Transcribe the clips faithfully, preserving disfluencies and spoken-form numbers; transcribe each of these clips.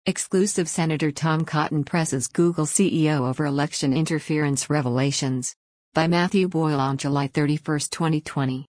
Exclusive Senator Tom Cotton presses Google C E O over election interference revelations. By Matthew Boyle on July thirty-first, twenty twenty.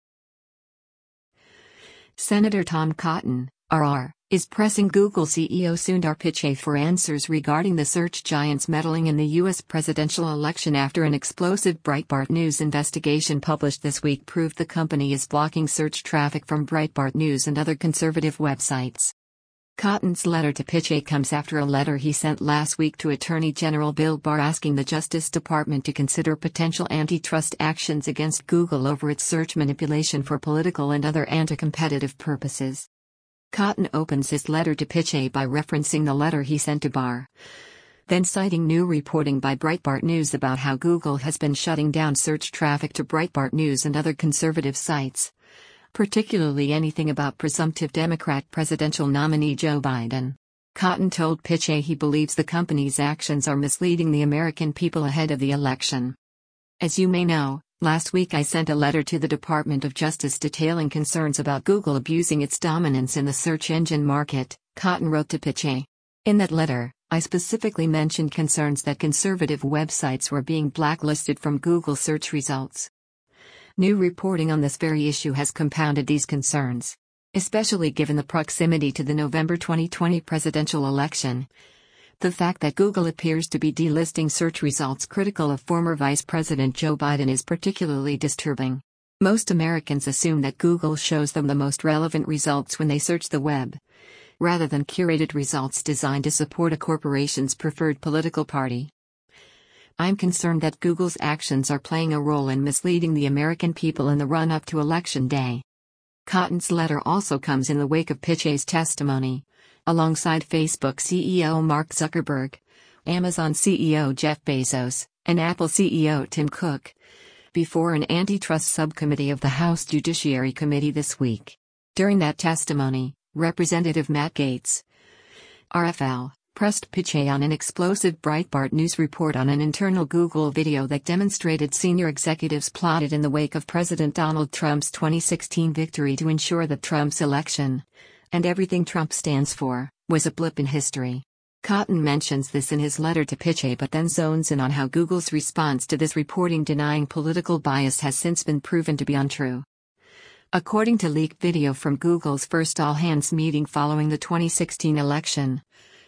Senator Tom Cotton, R R, is pressing Google C E O Sundar Pichai for answers regarding the search giant's meddling in the U S presidential election after an explosive Breitbart News investigation published this week proved the company is blocking search traffic from Breitbart News and other conservative websites. Cotton's letter to Pichai comes after a letter he sent last week to Attorney General Bill Barr asking the Justice Department to consider potential antitrust actions against Google over its search manipulation for political and other anti-competitive purposes. Cotton opens his letter to Pichai by referencing the letter he sent to Barr, then citing new reporting by Breitbart News about how Google has been shutting down search traffic to Breitbart News and other conservative sites, particularly anything about presumptive Democrat presidential nominee Joe Biden. Cotton told Pichai he believes the company's actions are misleading the American people ahead of the election. As you may know, last week I sent a letter to the Department of Justice detailing concerns about Google abusing its dominance in the search engine market, Cotton wrote to Pichai. In that letter, I specifically mentioned concerns that conservative websites were being blacklisted from Google search results. New reporting on this very issue has compounded these concerns, especially given the proximity to the November twenty twenty presidential election. The fact that Google appears to be delisting search results critical of former Vice President Joe Biden is particularly disturbing. Most Americans assume that Google shows them the most relevant results when they search the web, rather than curated results designed to support a corporation's preferred political party. I'm concerned that Google's actions are playing a role in misleading the American people in the run-up to Election Day. Cotton's letter also comes in the wake of Pichai's testimony, alongside Facebook C E O Mark Zuckerberg, Amazon C E O Jeff Bezos, and Apple C E O Tim Cook, before an antitrust subcommittee of the House Judiciary Committee this week. During that testimony, Representative Matt Gaetz, R F L, pressed Pichai on an explosive Breitbart News report on an internal Google video that demonstrated senior executives plotted in the wake of President Donald Trump's twenty sixteen victory to ensure that Trump's election, and everything Trump stands for, was a blip in history. Cotton mentions this in his letter to Pichai but then zones in on how Google's response to this reporting denying political bias has since been proven to be untrue. According to leaked video from Google's first all-hands meeting following the twenty sixteen election,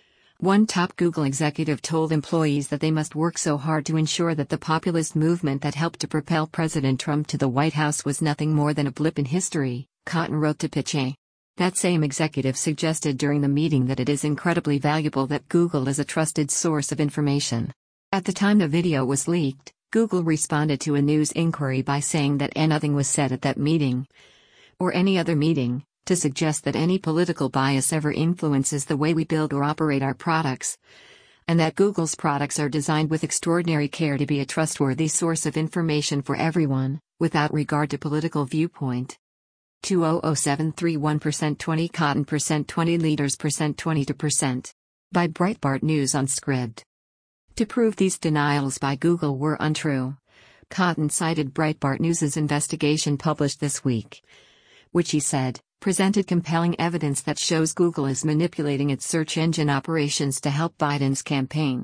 one top Google executive told employees that they must work so hard to ensure that the populist movement that helped to propel President Trump to the White House was nothing more than a blip in history, Cotton wrote to Pichai. That same executive suggested during the meeting that it is incredibly valuable that Google is a trusted source of information. At the time the video was leaked, Google responded to a news inquiry by saying that nothing was said at that meeting, or any other meeting, to suggest that any political bias ever influences the way we build or operate our products, and that Google's products are designed with extraordinary care to be a trustworthy source of information for everyone, without regard to political viewpoint. two zero zero seven three one percent twenty Cotton percent twenty liters percent twenty-two percent. By Breitbart News on Scribd. To prove these denials by Google were untrue, Cotton cited Breitbart News's investigation published this week, which he said presented compelling evidence that shows Google is manipulating its search engine operations to help Biden's campaign.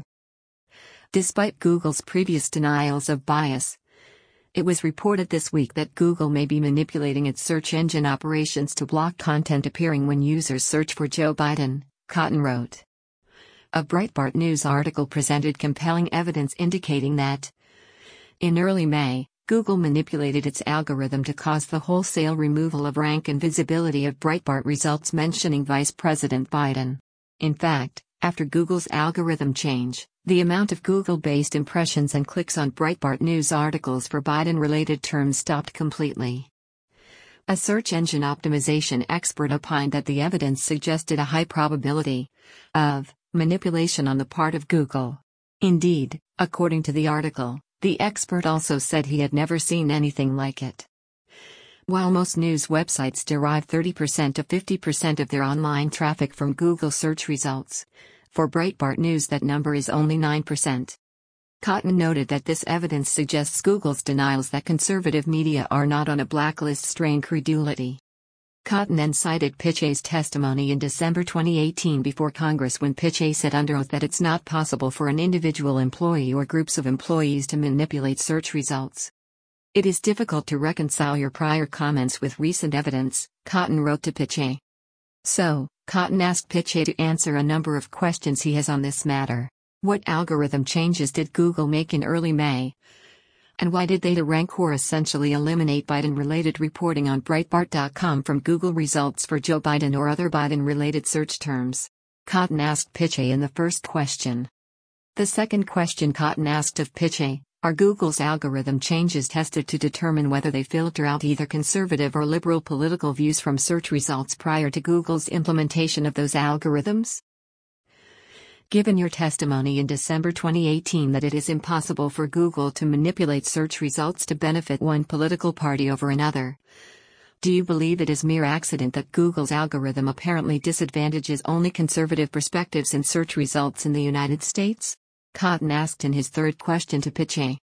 Despite Google's previous denials of bias, it was reported this week that Google may be manipulating its search engine operations to block content appearing when users search for Joe Biden, Cotton wrote. A Breitbart News article presented compelling evidence indicating that, in early May, Google manipulated its algorithm to cause the wholesale removal of rank and visibility of Breitbart results mentioning Vice President Biden. In fact, after Google's algorithm change, the amount of Google-based impressions and clicks on Breitbart News articles for Biden-related terms stopped completely. A search engine optimization expert opined that the evidence suggested a high probability of manipulation on the part of Google. Indeed, according to the article, the expert also said he had never seen anything like it. While most news websites derive thirty percent to fifty percent of their online traffic from Google search results, for Breitbart News that number is only nine percent. Cotton noted that this evidence suggests Google's denials that conservative media are not on a blacklist strain credulity. Cotton then cited Pichai's testimony in December twenty eighteen before Congress when Pichai said under oath that it's not possible for an individual employee or groups of employees to manipulate search results. It is difficult to reconcile your prior comments with recent evidence, Cotton wrote to Pichai. So, Cotton asked Pichai to answer a number of questions he has on this matter. What algorithm changes did Google make in early May? And why did they rank or essentially eliminate Biden-related reporting on Breitbart dot com from Google results for Joe Biden or other Biden-related search terms? Cotton asked Pichai in the first question. The second question Cotton asked of Pichai, are Google's algorithm changes tested to determine whether they filter out either conservative or liberal political views from search results prior to Google's implementation of those algorithms? Given your testimony in December twenty eighteen that it is impossible for Google to manipulate search results to benefit one political party over another, do you believe it is mere accident that Google's algorithm apparently disadvantages only conservative perspectives in search results in the United States? Cotton asked in his third question to Pichai.